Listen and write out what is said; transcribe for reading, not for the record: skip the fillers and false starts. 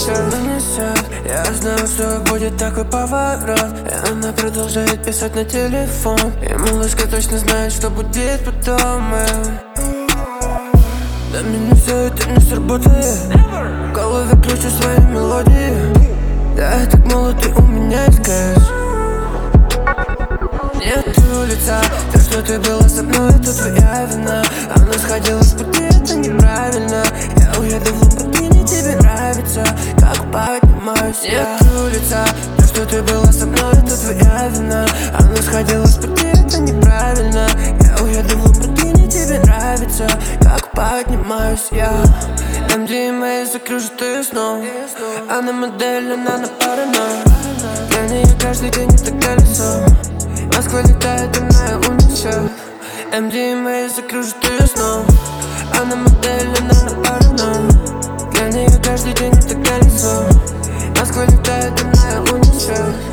нанесет. Я знаю, что будет такой поворот. И она продолжает писать на телефон. И малышка точно знает, что будет потом. Да мне все это не сработает. В голове кручу свои мелодии. Да, я так молод, и у меня есть кэш. Нету лица, то, что ты была со мной, это твоя вина. Она сходила с пути, это неправильно. Я уеду в Ламборгини, тебе нравится, как поднимаюсь я. Нету лица, то, что ты была со мной, это твоя вина. Она сходила с пути, это неправильно. Я уеду в Ламборгини, тебе нравится, как поднимаюсь я. MDMA закружит ее снова. Она модель, она на паранойю. Для нее каждый день это колесо. Москва летает, она ее унесет. MDMA закружит ее снова. Она модель, она на паранойю. Для нее каждый день это колесо. Москва летает, она ее унесет.